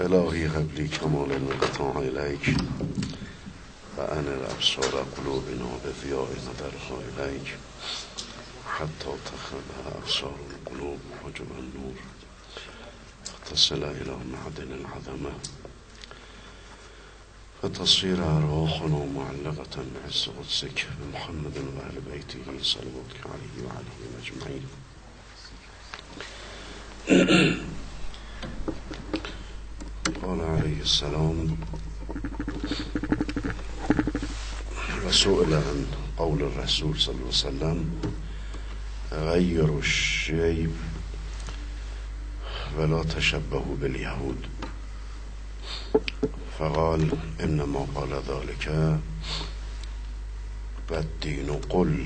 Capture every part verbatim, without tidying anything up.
الهی قبلی کمال الانقطاع الیک و ان الابصار قلوبنا بضیاء نظرها الیک حتی تخرب ابصار القلوب حجب النور فتصل الى معدن العظمه فتصير ارواحنا معلقه بعز قدسك بمحمد واهل بيته صلواتك عليه وعليهم اجمعين. قال عليه السلام وسئل عن قول الرسول صلى الله عليه وسلم غيروا الشيب ولا تشبهوا باليهود، فقال انما قال ذلك والدين قل،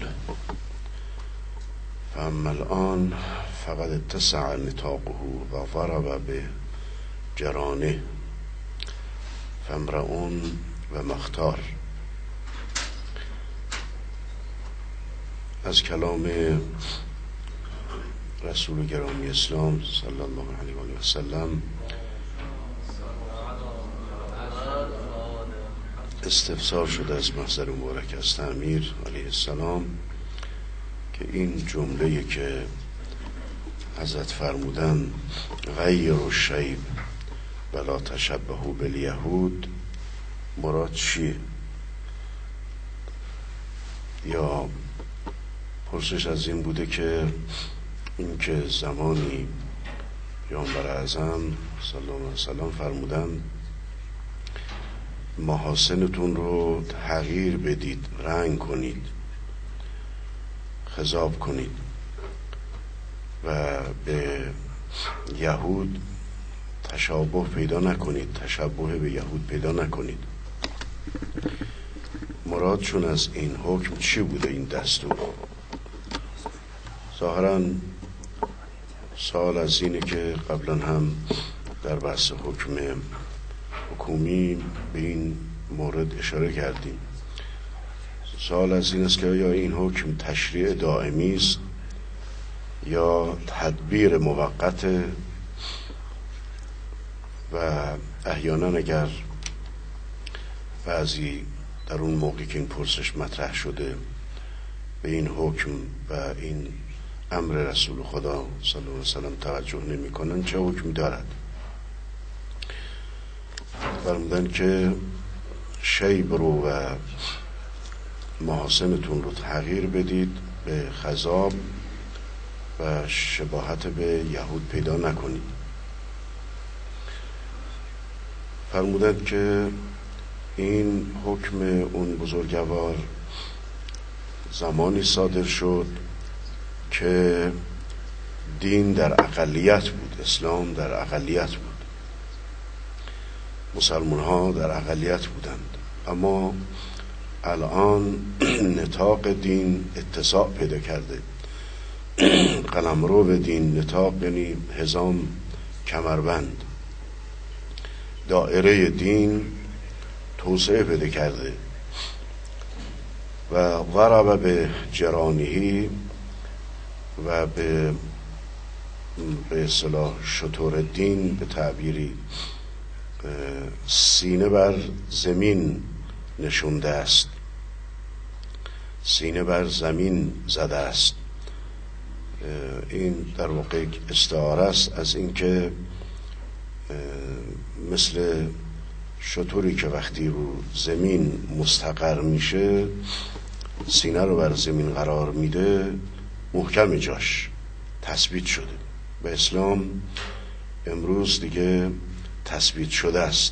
فاما الان فقد اتسع نطاقه وضرب بجرانه فامرؤ و مختار. از کلام رسول گرامی اسلام صلی الله علیه و آله و سلم استفسار شده از محضر مبارک از تعمیر علیه السلام که این جمله که حضرت فرمودن غیر الشیب ولا تشبهوا بالیهود مراد چیه؟ یا پرسش از این بوده که این که زمانی پیامبر اعظم صلی الله علیه و سلم فرمودن محاسنتون رو تغییر بدید، رنگ کنید، خضاب کنید و به یهود تشابه پیدا نکنید، تشبه به یهود پیدا نکنید. مرادشون از این حکم چی بوده؟ این دستور ظاهراً سوال از اینه که قبلا هم در بحث حکم حکومی به این مورد اشاره کردیم. سوال از این است که آیا این حکم تشریع دائمی است یا تدبیر موقت و احیانا اگر بعضی در اون موقعی که این پرسش مطرح شده به این حکم و این امر رسول خدا صلی الله علیه و سلم توجه نمی کنن چه حکمی دارد؟ فرمودن که شیب رو و محاسنتون رو تغییر بدید، به خضاب و شباهت به یهود پیدا نکنید. فرمودند که این حکم اون بزرگوار زمانی صادر شد که دین در اقلیت بود، اسلام در اقلیت بود، مسلمان ها در اقلیت بودند، اما الان نطاق دین اتساع پیدا کرده. قلمرو به دین، نطاق یعنی حزام، کمربند، دایره دین توسعه پیدا کرده و ضرب به جرانهی و به به اصطلاح شطور دین به تعبیری سینه بر زمین نشونده است، سینه بر زمین زده است. این در واقع استعاره است از اینکه مثل شطوری که وقتی رو زمین مستقر میشه سینه رو بر زمین قرار میده، محکم جاش تثبیت شده. به اسلام امروز دیگه تثبیت شده است.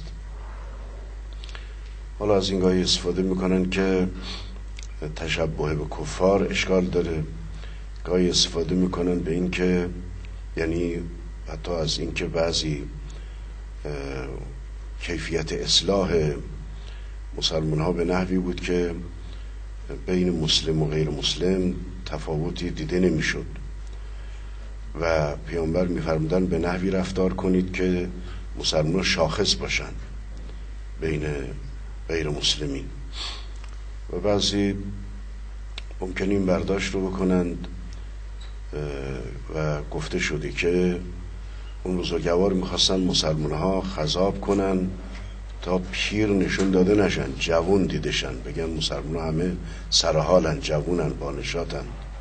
حالا از این گاهی استفاده میکنن که تشبه به کفار اشکال داره، گاهی استفاده میکنن به این که یعنی حتی از این که بعضی کیفیت اصلاح مسلمان ها به نحوی بود که بین مسلم و غیر مسلم تفاوتی دیده نمیشد و پیامبر میفرمودن به نحوی رفتار کنید که مسلمان شاخص باشن بین غیر مسلمین. و بعضی ممکن این برداشت رو بکنند و گفته شده که اون بزرگوار میخواستن مسلمان ها خضاب کنن تا پیر نشون داده نشن، جوون دیدشن، بگن مسلمان ها همه سرحالن، جوونن، بانشاتن.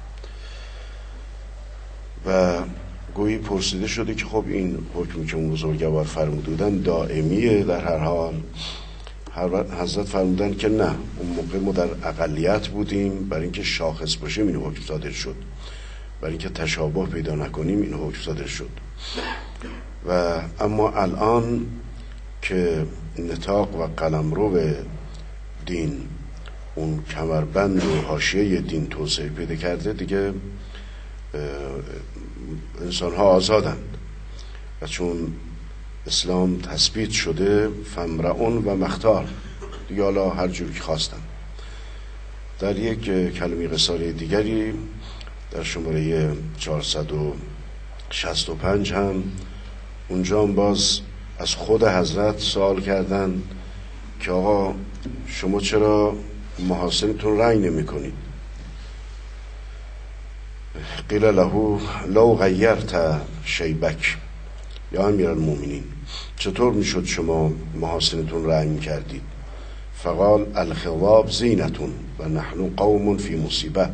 و گویی پرسیده شده که خب این حکمی که اون بزرگوار فرمودن دائمیه در هر حال؟ حضرت فرمودن که نه، اون موقع ما در اقلیت بودیم، برای اینکه شاخص باشیم این حکم صادر شد، برای اینکه تشابه پیدا نکنیم این حکم صادر شد. و اما الان که نطاق و قلمرو دین، اون کمربند و حاشیه دین توسعه پیدا کرده، دیگه انسان ها آزادند و چون اسلام تثبیت شده فمرعون و مختار، دیگه حالا هر جور که خواستن. در یک کلمه قصاره دیگری در شماره چهارصد و شصت و پنج هم اونجا هم باز از خود حضرت سوال کردن که آقا شما چرا محاسنتون رنگ نمی کنید؟ قیل له لو غیرت شیبک یا امیر المومنین، چطور میشد شما محاسنتون رنگ کردید؟ فقال الخضاب زینتون و نحن قوم فی مصیبه.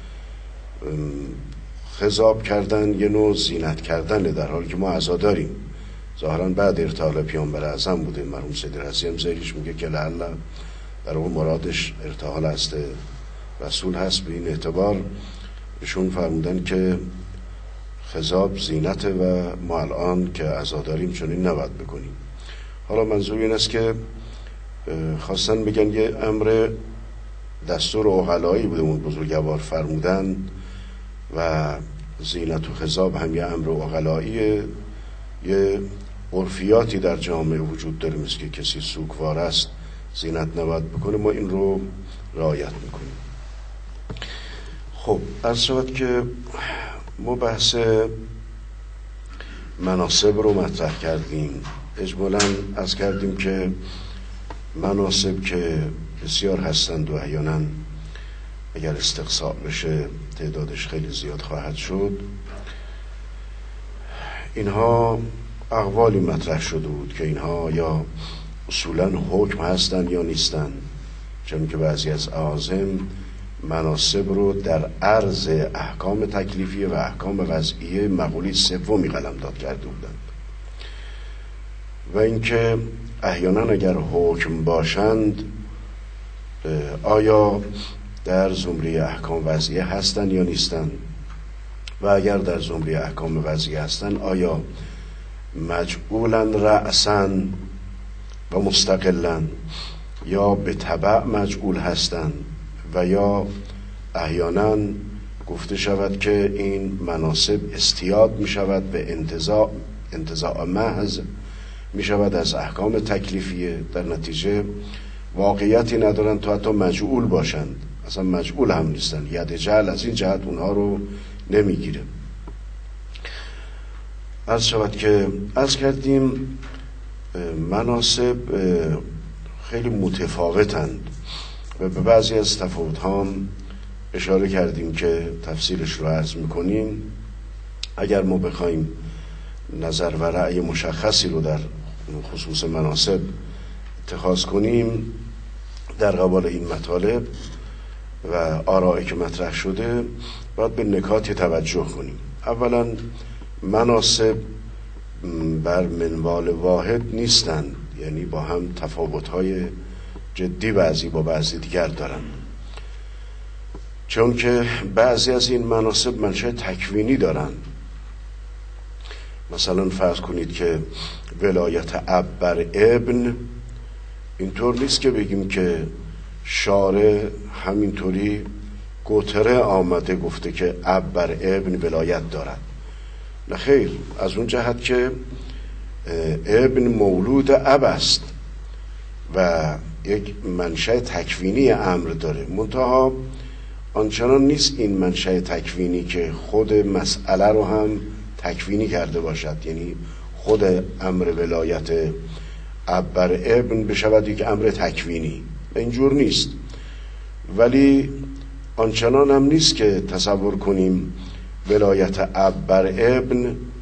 خضاب کردن یه نوع زینت کردن در حالی که ما عزا داریم. ظاهرا بعد ارتحال پیامبر اعظم بوده. مرحوم سید رضی هم زیرش میگه که لعل در اون مرادش ارتحال هست رسول هست. به این اعتبار ایشون فرمودن که خضاب زینته و ما الان که عزا داریم چنین نباید بکنیم. حالا منظور این است که خواستن بگن یه امر دستور عقلایی بوده اون بزرگوار فرمودن و زینت و خضاب هم یه امر عقلاییه. یه عرفیاتی در جامعه وجود داره، مثل که کسی سوگوار است زینت نباید بکنه، ما این رو رعایت میکنیم. خب عرض شود که ما بحث مناسب رو مطرح کردیم. اجمالاً عرض کردیم که مناسب که بسیار هستند و احیانا اگر استقصاء بشه تعدادش خیلی زیاد خواهد شد. اینها اقوالی مطرح شده بود که اینها یا اصولاً حکم هستند یا نیستند، چون که بعضی از اعاظم مناسب رو در عرض احکام تکلیفیه و احکام وضعیه مقوله سومی قلمداد کرده بودند. و اینکه احیانا اگر حکم باشند آیا در زمره احکام وضعیه هستند یا نیستند، و اگر در زمره احکام وضعیه هستند آیا مجعولا رأسا و مستقلا یا به تبع مجعول هستند، و یا احیانا گفته شود که این مناسب استیاد می شود به انتزاع انتزاع محض می شود از احکام تکلیفیه، در نتیجه واقعیتی ندارن تا حتی مجعول باشند، اصلا مجعول هم نیستن. ید جعل از این جهت اونها رو نمی گیره. عرض شود که عرض کردیم مناسب خیلی متفاوتند و به بعضی از تفاوت ها اشاره کردیم که تفصیلش رو عرض میکنیم. اگر ما بخوایم نظر و رأی مشخصی رو در خصوص مناسب اتخاذ کنیم در قبال این مطالب و آرایی که مطرح شده، باید به نکاتی توجه کنیم. اولا مناسب بر منوال واحد نیستند، یعنی با هم تفاوت‌های جدی بعضی با بعضی دیگر دارن، چون که بعضی از این مناسب منشأ تکوینی دارن. مثلا فرض کنید که ولایت اب بر ابن، اینطور نیست که بگیم که شارع همینطوری گوتره آمده گفته که اب بر ابن ولایت دارد. نه خیر، از اون جهت که ابن مولود اب است و یک منشأ تکوینی امر داره، منتها آنچنان نیست این منشأ تکوینی که خود مسئله رو هم تکوینی کرده باشد، یعنی خود امر ولایت اب بر ابن بشود یک امر تکوینی، اینجور نیست. ولی آنچنان هم نیست که تصور کنیم ولایت اب بر ابن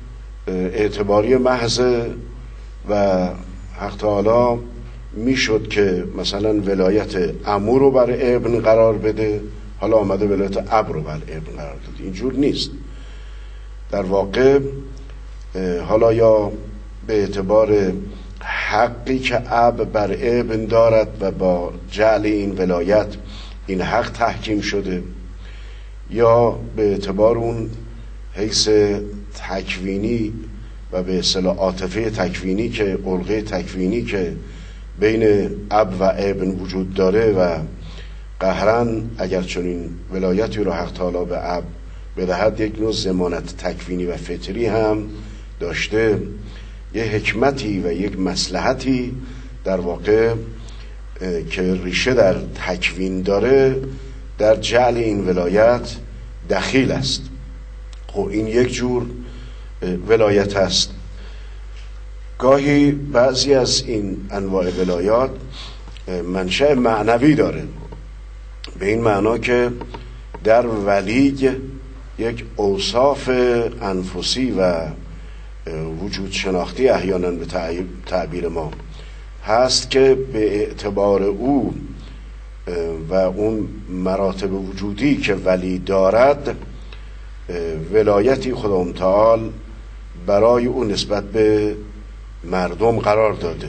اعتباری محض و حق تعالی میشد که مثلا ولایت عمو رو بر ابن قرار بده، حالا آمده ولایت اب رو بر ابن قرار داده. اینجور نیست. در واقع حالا یا به اعتبار حقی که اب بر ابن دارد و با جعل این ولایت این حق تحکیم شده، یا به اعتبار اون حیث تکوینی و به اصطلاح عاطفه تکوینی که علقه تکوینی که بین اب و ابن وجود داره و قهرن اگر چنین ولایتی رو حق تعالی به اب بدهد یک نوع ضمانت تکوینی و فطری هم داشته، یه حکمتی و یک مصلحتی در واقع که ریشه در تکوین داره در جعل این ولایت دخیل است. خب این یک جور ولایت است. گاهی بعضی از این انواع ولایات منشأ معنوی داره، به این معنا که در ولی یک اوصاف انفسی و وجود شناختی احیانا به تعبیر ما هست که به اعتبار او و اون مراتب وجودی که ولی دارد ولایتی خدا متعال برای او نسبت به مردم قرار داده.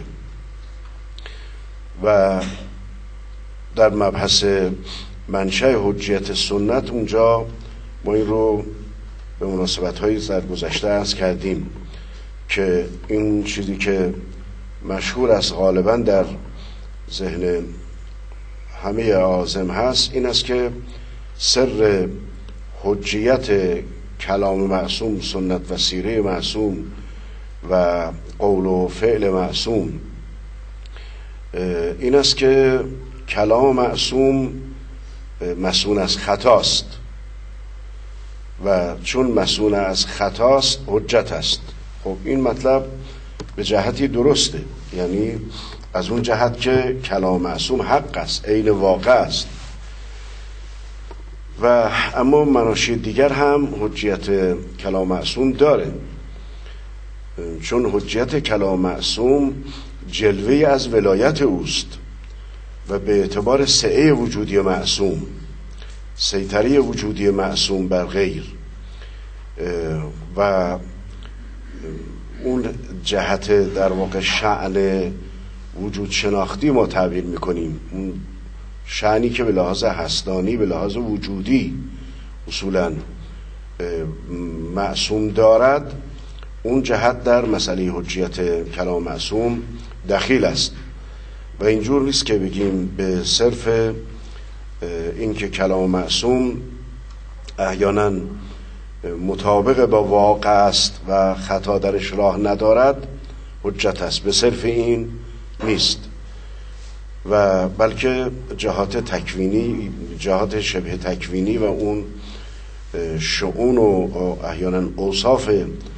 و در مبحث منشأ حجیت سنت اونجا ما این رو به مناسبت‌های سرگذشته عرض کردیم که این چیزی که مشهور است غالبا در ذهن همه عازم هست این است که سر حجیت کلام معصوم، سنت و سیره معصوم و قول و فعل معصوم این است که کلام معصوم مصون از خطاست و چون مصون از خطاست حجت است. خب این مطلب به جهتی درسته، یعنی از اون جهت که کلام معصوم حق است، عین واقع است، و اما مناشی دیگر هم حجیت کلام معصوم داره، چون حجیت کلام معصوم جلوه از ولایت اوست و به اعتبار سعه وجودی معصوم، سیطره وجودی معصوم بر غیر و اون جهت در واقع شأن وجود شناختی ما تعبیر میکنیم، اون شأنی که به لحاظ هستانی به لحاظ وجودی اصولا معصوم دارد، اون جهت در مسئله حجیت کلام معصوم دخیل است. و اینجور نیست که بگیم به صرف اینکه کلام معصوم احیانا مطابق با واقع است و خطا درش راه ندارد حجت است، به صرف این نیست، و بلکه جهات تکوینی، جهات شبه تکوینی و اون شؤون و احیانا اوصاف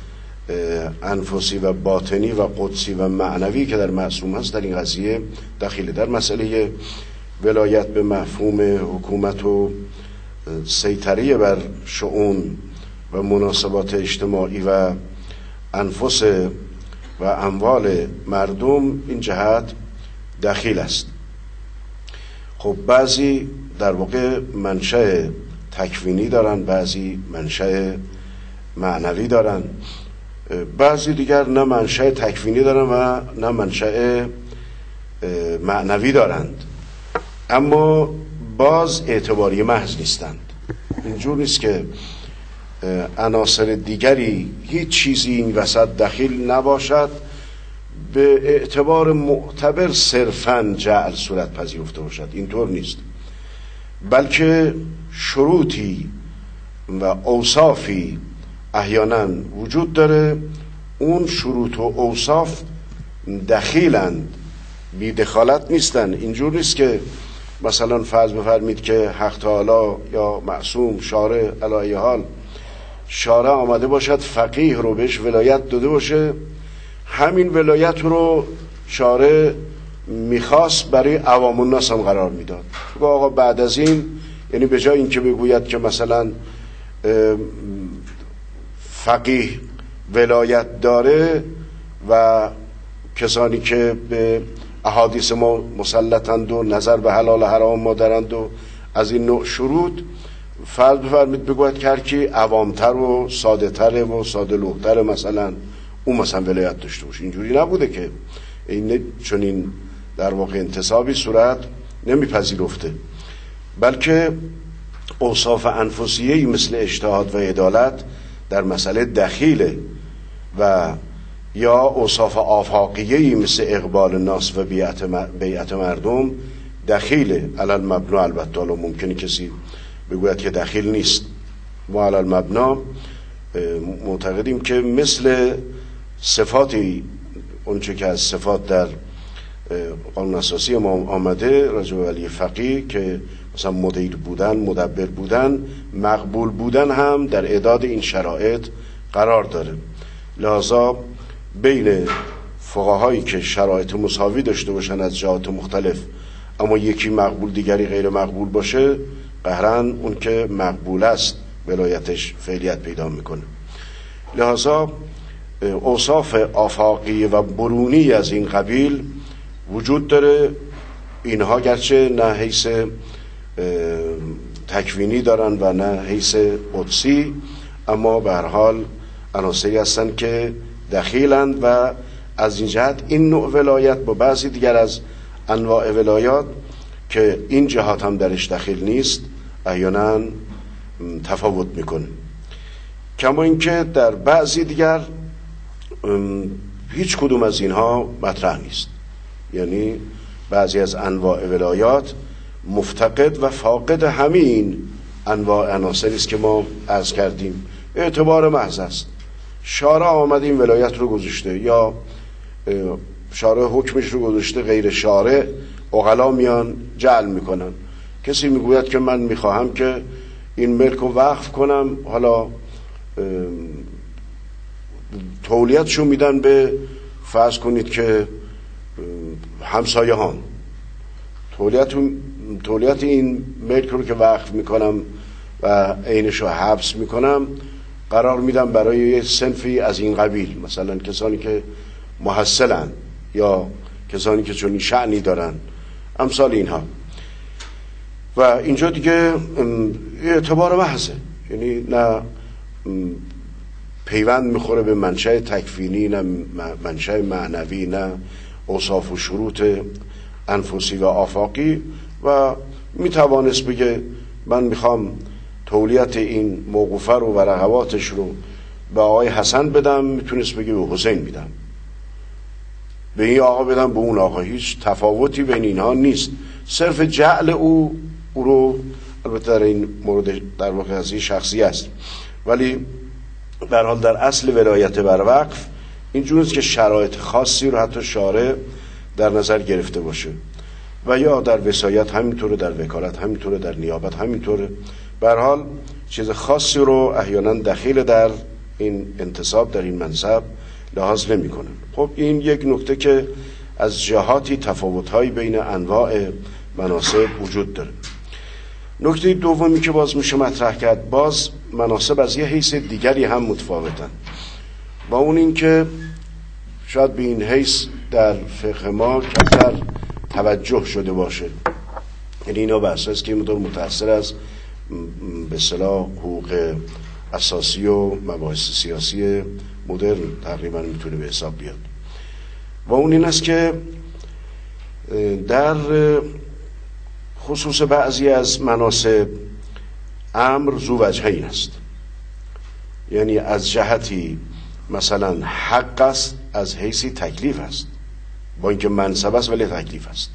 انفسی و باطنی و قدسی و معنوی که در معصوم هست در این قضیه دخیله. در مسئله ولایت به مفهوم حکومت و سیطره بر شؤون و مناسبات اجتماعی و انفس و اموال مردم این جهت دخیل است. خب بعضی در واقع منشأ تکوینی دارن، بعضی منشأ معنوی دارن، بعضی دیگر نه منشأ تکوینی دارن و نه منشأ معنوی دارند، اما باز اعتباری محض نیستند. اینجور نیست که عناصر دیگری هیچ چیزی این وسط دخیل نباشد به اعتبار معتبر صرفاً جعل صورت پذیرفته باشد، اینطور نیست، بلکه شروطی و اوصافی احیانا وجود داره، اون شروط و اوصاف دخیلند، بی دخالت نیستن. اینجور نیست که مثلا فرض بفرمید که حق تعالی یا معصوم شارع علی حال شارع آمده باشد فقیه رو بهش ولایت داده باشه، همین ولایت رو شارع میخواست برای عوام الناس هم قرار میداد. آقا بعد از این، یعنی به جای اینکه بگوید که مثلا فقیه ولایت داره و کسانی که به احادیث ما مسلطند و نظر به حلال حرام ما دارند و از این نوع شروط، فرض بفرمید بگوید که هر کی عوامتر و ساده تره و ساده لوحتره مثلا اون مثلا ولایت داشته باشه. اینجوری نبوده که این چون این در واقع انتصابی صورت نمیپذیرفته، بلکه اوصاف انفسیه‌ای مثل اجتهاد و عدالت در مسئله دخیله و یا اوصاف آفاقیه‌ای مثل اقبال الناس و بیعت بیعت مردم دخیله. علل مبنا البته حالا ممکنه کسی بگوید که دخیل نیست. ما علل مبنا معتقدیم که مثل صفاتی اونچه که از صفات در قانون اساسی ما آمده راجع به ولی فقیه که مثلا مدیر بودن، مدبر بودن، مقبول بودن هم در اعداد این شرایط قرار داره. لذا بین فقهایی که شرایط مساوی داشته باشن از جهات مختلف اما یکی مقبول دیگری غیر مقبول باشه، قهرن اون که مقبول است ولایتش فعلیت پیدا میکنه. لذا اوصاف آفاقی و برونی از این قبیل وجود داره. اینها گرچه نه حیث تکوینی دارن و نه حیث قدسی، اما به هر حال عناصری هستند که دخیلند و از این جهت این نوع ولایت با بعضی دیگر از انواع ولایات که این جهات هم درش دخیل نیست احیانا تفاوت میکنه. کما اینکه در بعضی دیگر هیچ کدوم از اینها مطرح نیست، یعنی بعضی از انواع ولایات مفتقد و فاقد همین انواع عناصری است که ما عرض کردیم. اعتبار محض است، شارع آمد این ولایت رو گذاشته یا شارع حکمش رو گذاشته، غیر شارع عقلا میان جعل میکنن. کسی میگوید که من میخواهم که این ملک رو وقف کنم، حالا تولیتشو میدن به فرض کنید که همسایه هان، تولیت, تولیت این ملک رو که وقف میکنم و عینشو حبس میکنم قرار میدم برای یه صنفی از این قبیل، مثلا کسانی که محصلن یا کسانی که چون شأنی دارن، امثال اینها. و اینجا دیگه اعتبار محضه، یعنی نه پیوند میخوره به منشأ تکوینی، نه منشأ معنوی، نه اوصاف و شروط انفسی و آفاقی. و میتوانست بگه من میخوام تولیت این موقوفه رو و رغباتش رو به آقای حسن بدم، میتونست بگه به حسین میدم، به این آقا بدم، به اون آقا. هیچ تفاوتی بین اینها نیست، صرف جعل او او رو البته در این مورد در واقع از این شخصی است، ولی به هر حال در اصل ولایت بر وقف اینجوریست که شرایط خاصی رو حتی شارع در نظر گرفته باشه و یا در وصایت همینطوره، در وکالت همینطوره، در نیابت همینطوره. به هر حال چیز خاصی رو احیانا دخیل در این انتصاب، در این منصب لحاظ نمی کنن. خب این یک نکته که از جهاتی تفاوت‌های بین انواع مناصب وجود داره. نکته دومی که باز میشه مطرح کرد، باز مناصب از یه حیث دیگری هم متفاوتن، با اون این که شاید به این حیث در فقه ما کمتر توجه شده باشه. یعنی اینا بر اساس که مدار متأثر از به اصطلاح حقوق اساسی و مباحث سیاسی مدرن تقریبا میتونه به حساب بیاد. و اون این است که در خصوص بعضی از مناصب امر ذو وجهین است، یعنی از جهتی مثلا حق است، از حیثی تکلیف است، با اینکه منصب است ولی تکلیف است،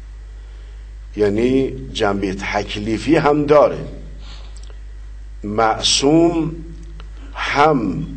یعنی جنبه تکلیفی هم داره. معصوم هم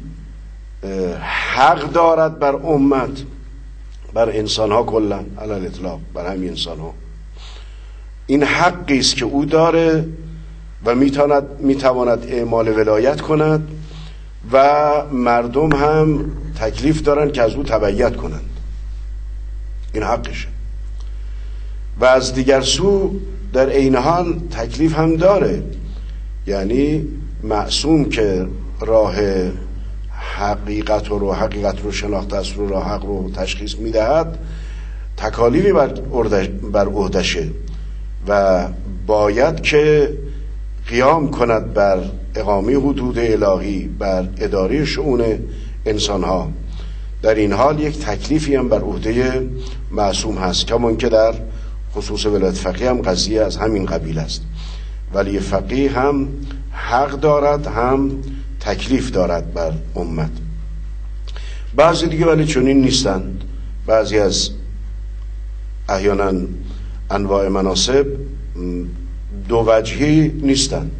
حق دارد بر امت، بر انسان ها کلا علی الاطلاق، بر همین انسان ها. این حقی است که او داره و میتواند میتواند اعمال ولایت کند و مردم هم تکلیف دارن که از او تبعیت کنند، این حقشه. و از دیگر سو در عین حال تکلیف هم داره، یعنی معصوم که راه حقیقت رو حقیقت رو شناخت است رو راه حق رو تشخیص میدهد تکالیفی بر عهدشه و باید که قیام کند بر اقامه حدود الهی، بر اداره شؤون انسانها. در این حال یک تکلیفی هم بر عهده معصوم هست، کمان که در خصوص ولایت فقیه هم قضیه از همین قبیل است. ولی فقیه هم حق دارد هم تکلیف دارد بر امت. بعضی دیگه ولی چنین نیستند. بعضی از احیانا انواع مناسب دو وجهی نیستند.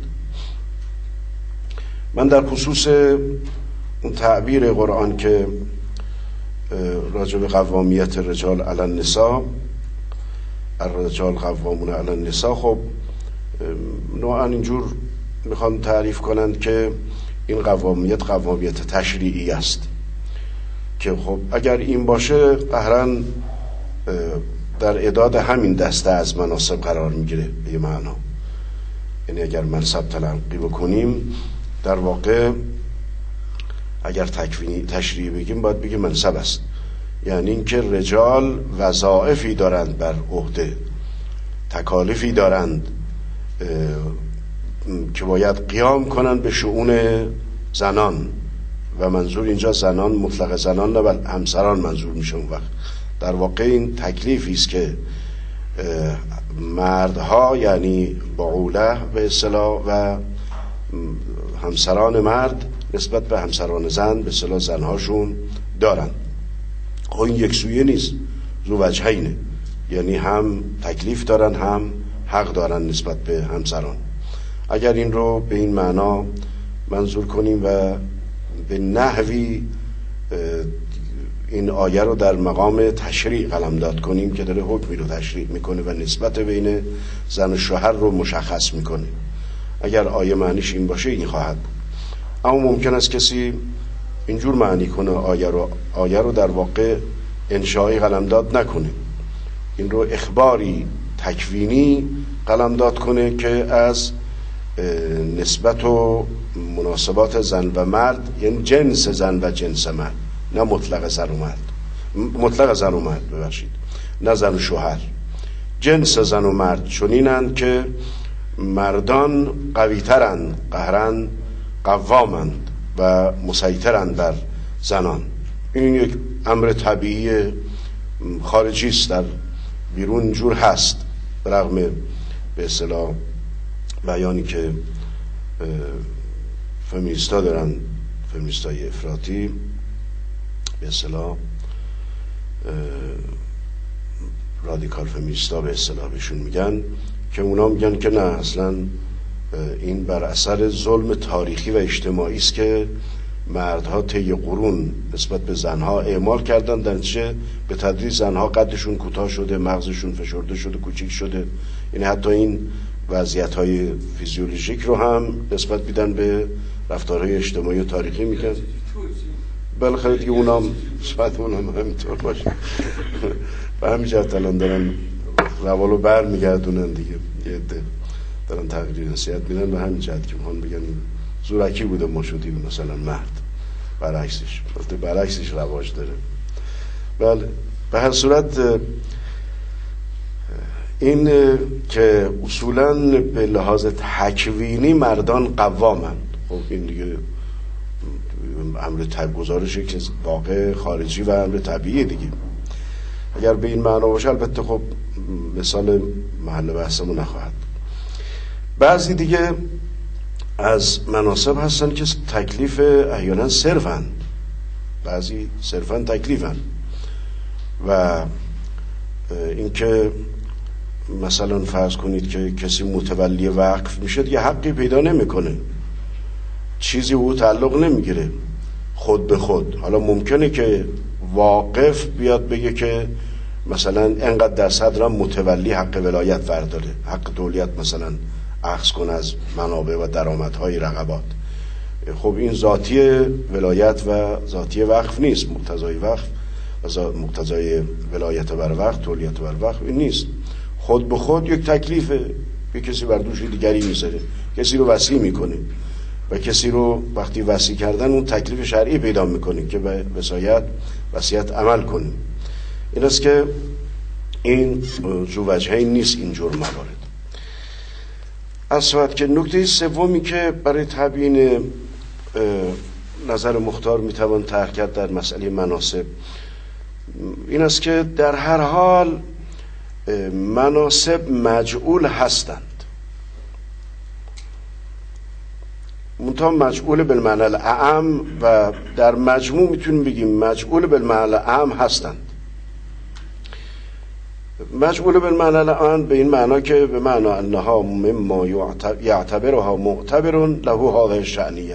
من در خصوص اون تعبیر قرآن که راجع به قوامیت رجال علی النساء، الرجال قوامون علی النساء، خب نوعا اینجور میخوان تعریف کنند که این قوامیت قوامیت تشریعی است که خب اگر این باشه قهرا در اعداد همین دسته از مناصب قرار میگیره به یه معنا. یعنی اگر منصب تلقی بکنیم در واقع اگر تکوینی تشریعی بگیم باید بگیم منصب است، یعنی اینکه رجال وظایفی دارند بر عهده، تکالیفی دارند که باید قیام کنند به شؤون زنان. و منظور اینجا زنان مطلق زنان نه بل همسران منظور میشه. اون وقت در واقع این تکلیفی است که مردها یعنی بعوله به اصطلاح و همسران مرد نسبت به همسران زن به اصطلاح زنهاشون دارن. خب این یک سویه نیست، ذو وجهینه، یعنی هم تکلیف دارن هم حق دارن نسبت به همسران. اگر این رو به این معنا منظور کنیم و به نحوی این آیه رو در مقام تشریع قلمداد کنیم که داره حکمی رو تشریع میکنه و نسبت بین زن و شوهر رو مشخص میکنه، اگر آیه معنیش این باشه این خواهد بود. اما ممکن است کسی اینجور معنی کنه آیه رو آیه رو در واقع انشایی قلمداد نکنه، این رو اخباری تکوینی قلمداد کنه که از نسبت و مناسبات زن و مرد، یعنی جنس زن و جنس مرد، نه مطلق زن و مرد، مطلق زن و مرد ببخشید، نه زن و شوهر. جنس زن و مرد چنینند که مردان قویترند، قهرن قوامند و مسیطرند بر زنان. این یک امر طبیعی خارجی است، در بیرون جور هست، برغم به اصطلاح بیانی که فمینیستا دارن، فمینیستای افراطی به اصطلاح رادیکال فمینیستا به اصطلاح بهشون میگن، که اونا میگن که نه، اصلا این بر اثر ظلم تاریخی و اجتماعی است که مردها طی قرون نسبت به زنها اعمال کردن، در نتیجه به تدریج زنها قدشون کوتاه شده، مغزشون فشرده شده، کوچیک شده. یعنی حتی این وضعیت‌های فیزیولوژیک رو هم نسبت میدن به رفتارهای اجتماعی و تاریخی میگن. بالاخره دیگه اونام صفت اونام همینطور باشه. به همین جهت الان دارن روالو بر میگردونن دیگه، یه عده دارن تقریر نصیحت میدن به همین جهت که میخوان بگن این زورکی بوده ما شدیم مثلا مرد، برعکسش برعکسش رواج داره. بله، به هر صورت این که اصولاً به لحاظ تکوینی مردان قوامند، خب این دیگه امر طبیعی گزارشه که واقع خارجی و امر طبیعی دیگه. اگر به این معنا باشه البته خب مثال محل بحثمون نخواهد. بعضی دیگه از مناسب هستن که تکلیف احیانا صرفن، بعضی صرفا تکلیفن، و اینکه مثلا فرض کنید که کسی متولی وقف میشه دیگه حقی پیدا نمیکنه، چیزی او تعلق نمیگیره خود به خود. حالا ممکنه که واقف بیاد بگه که مثلا انقدر درصد را متولی حق ولایت برداره، حق دولت مثلا اخذ کنه از منابع و درآمدهای رقبات. خب این ذاتی ولایت و ذاتی وقف نیست، مقتضای وقف و مقتضای ولایت بر وقف، تولیت بر وقف این نیست. خود به خود یک تکلیفه، یک کسی بر دوش دیگری میذاره، کسی رو وصی میکنه. و کسی رو وقتی وصی کردن اون تکلیف شرعی پیدا میکنه که به وصایت وصیت عمل کنیم. این است که این ذو وجهین نیست این جور موارد. اصلا که نکته سومی که برای تبیین نظر مختار میتوان طرح کرد در مسئله مناسب این است که در هر حال مناسب مجعول هستند، منتها مجعول بالمعنی الاعم و در مجموع میتونیم بگیم مجعول بالمعنی الاعم هستند. مجعول بالمعنی الاعم به این معنا که به معنا انها مما یعتبرها معتبر له هذه الشأنیه.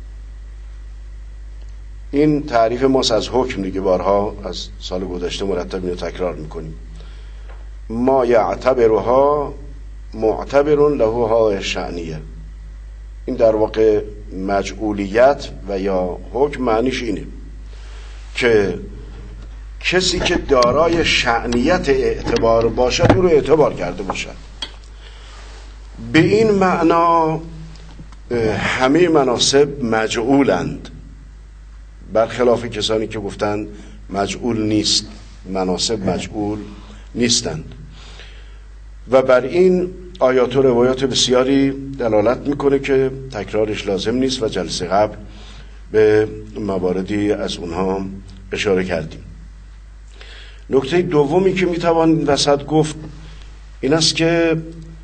این تعریف ماست از حکم دیگه، بارها از سال گذشته مرتب اینو تکرار میکنیم. ما یعتبرها معتبر له هذه الشأنیه. این در واقع مجعولیت و یا حکم معنیش اینه که کسی که دارای شأنیت اعتبار باشد او رو اعتبار کرده باشد. به این معنا همه مناسب مجعولند، برخلاف کسانی که گفتن مجعول نیست، مناسب مجعول نیستند. و بر این آیات و روایات بسیاری دلالت میکنه که تکرارش لازم نیست و جلسه قبل به مواردی از اونها اشاره کردیم. نکته دومی که میتوان وسط گفت این است که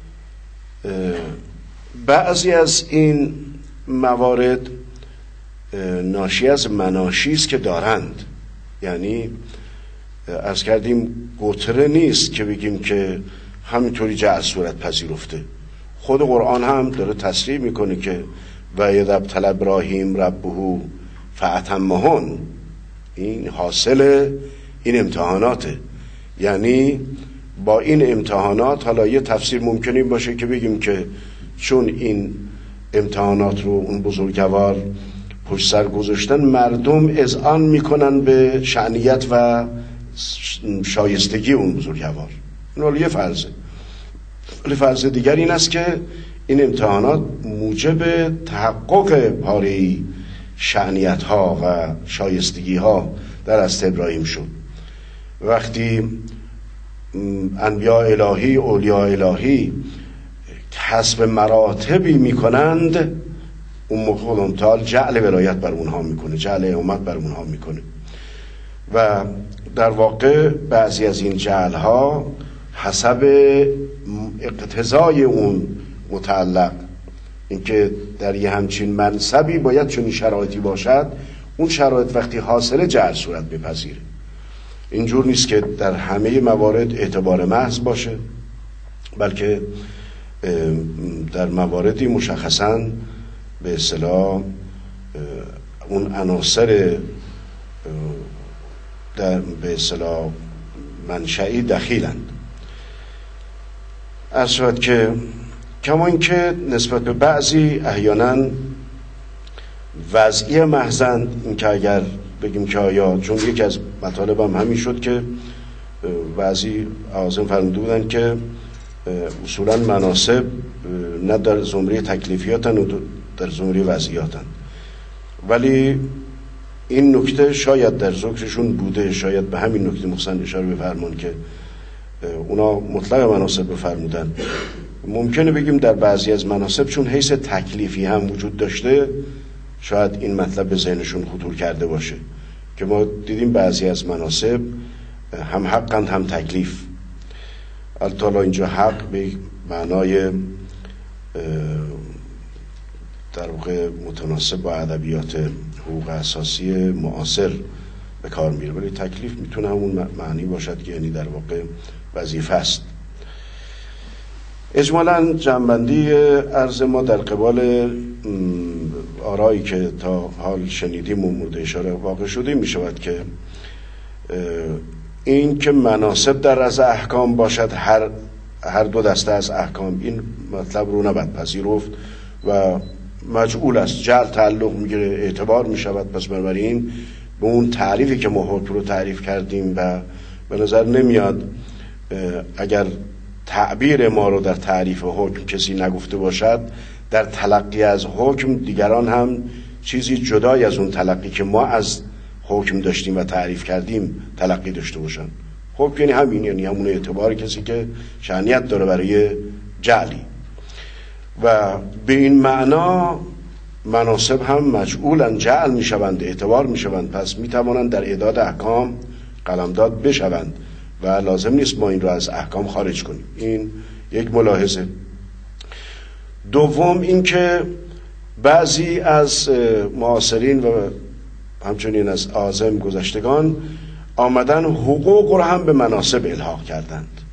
بعضی از این موارد ناشی از مناشی است که دارند. یعنی عرض کردیم گتره نیست که بگیم که همینطوری جعل صورت پذیرفته. خود قرآن هم داره تصریح میکنه که و یذ ابتلی ابراهیم ربه فاتمهن. این حاصل این امتحاناته. یعنی با این امتحانات حالا یه تفسیر ممکنه باشه که بگیم که چون این امتحانات رو اون بزرگوار پشت سر گذاشتن، مردم اذعان میکنن به شأنیت و شایستگی اون بزرگوار. این حالا یه فرضه. ولی فرض دیگر این است که این امتحانات موجب تحقق پاره‌ای شأنیت ها و شایستگی ها در حضرت ابراهیم شد. وقتی انبیاء الهی، اولیاء الهی حسب مراتبی میکنند، اون موقع خداوند جعل ولایت بر اونها میکنه، جعل امت بر اونها میکنه. و در واقع بعضی از این جعل ها حسب اقتضای اون متعلق، اینکه در یه همچین منصبی باید چنین شرایطی باشد، اون شرایط وقتی حاصل جعل صورت بپذیره. اینجور نیست که در همه موارد اعتبار محض باشه، بلکه در مواردی مشخصاً به اصطلاح اون عناصر در به اصطلاح منشئی دخیلند. عرض شد که کما اینکه نسبت به بعضی احیانا وضعی محضند، این که اگر بگیم که آیا، چون یکی از مطالب هم همین شد که بعضی اعاظم فرموده بودن که اصولا مناسب نه در زمره تکلیفیاتن و در زمره وضعیاتن، ولی این نکته شاید در ذکرشون بوده، شاید به همین نکته مخصوصا اشاره بفرمان که اونا مطلق مناسب بفرمودن. ممکنه بگیم در بعضی از مناسب چون حیث تکلیفی هم وجود داشته، شاید این مطلب به ذهنشون خطور کرده باشه که ما دیدیم بعضی از مناسب هم حقند هم تکلیف. البته اینجا حق به معنای در واقع متناسب با ادبیات حقوق اساسی معاصر به کار میره، ولی تکلیف میتونه همون معنی باشد که یعنی در واقع وظیفه است. اجمالاً جنبندی عرض ما در قبال آرایی که تا حال شنیدیم و مورد اشاره واقع شده می شود که این که مناسب در از احکام باشد، هر هر دو دسته از احکام، این مطلب رو نباید پذیرفت و مجعول است، جعل تعلق میگیره، اعتبار میشود. پس بنابراین به اون تعریفی که ما حکم رو تعریف کردیم و به نظر نمیاد اگر تعبیر ما رو در تعریف حکم کسی نگفته باشد، در تلقی از حکم دیگران هم چیزی جدای از اون تلقی که ما از حکم داشتیم و تعریف کردیم تلقی داشته باشن. حکم یعنی همین، یعنی همون اعتبار کسی که شأنیت داره برای جعلی. و به این معنا مناسب هم مجعولن، جعل می شوند، اعتبار می شوند، پس می توانند در اعداد احکام قلمداد بشوند و لازم نیست ما این را از احکام خارج کنیم. این یک ملاحظه. دوم این که بعضی از معاصرین و همچنین از اعاظم گذشتگان آمدن حقوق را هم به مناسب الحاق کردند.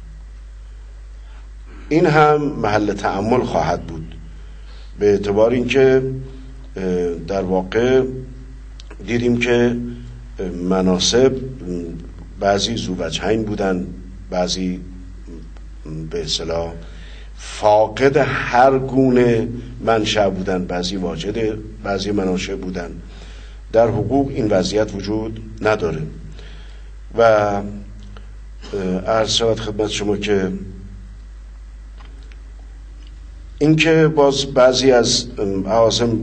این هم محل تأمل خواهد بود، به اعتبار اینکه در واقع دیدیم که مناسب بعضی ذووجهین بودن، بعضی به اصطلاح فاقد هر گونه منشأ بودن، بعضی واجد بعضی مناشأ بودن. در حقوق این وضعیت وجود نداره. و عرض شود خدمت شما که اینکه باز بعضی از اعاظم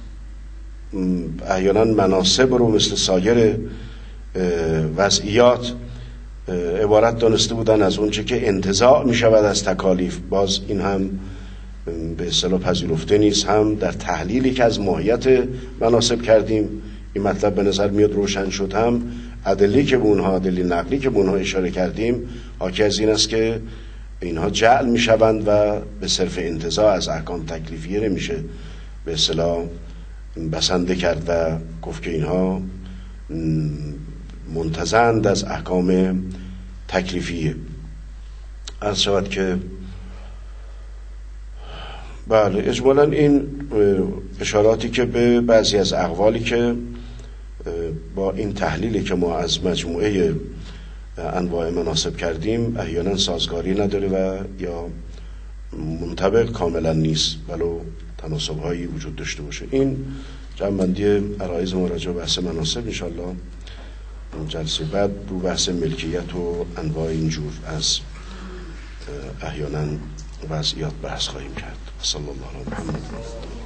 احیانا مناسب رو مثل سایر وضعیات عبارت دانسته بودن از اون چه که انتزاع می شود از تکالیف. باز این هم به اصطلاح پذیرفته نیست. هم در تحلیلی که از ماهیت مناسب کردیم این مطلب به نظر میاد روشن شد، هم ادله که به اونها، ادله نقلی که به اونها اشاره کردیم حاکی از این است که اینها جعل می شوند و به صرف انتزاع از احکام تکلیفیه نمیشه به اصطلاح بسنده کرد و گفت که اینها منتزعند از احکام تکلیفیه. عرض شود که بله اجمالا این اشاراتی که به بعضی از اقوالی که با این تحلیلی که ما از مجموعه انواع مناسب کردیم احیانا سازگاری نداره و یا منطبق کاملا نیست، ولو تناسب‌هایی وجود داشته باشه. این جمع‌بندی عرایض ما راجع به بحث مناسب. انشاءالله جلسه بعد رو بحث ملکیت و انواع اینجور از احیانا وضعیات بحث خواهیم کرد. صلی الله علیه و محمد.